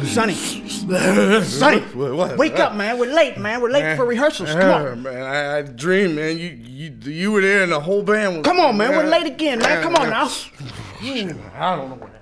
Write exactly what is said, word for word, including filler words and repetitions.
Sonny. Sonny. What, what, wake what? up, man. We're late, man. We're late Man, for rehearsals. Come uh, on. Man, I, I dreamed, man. You, you you were there and the whole band was... Come on, man. We're late again, man. Come on now. I don't know what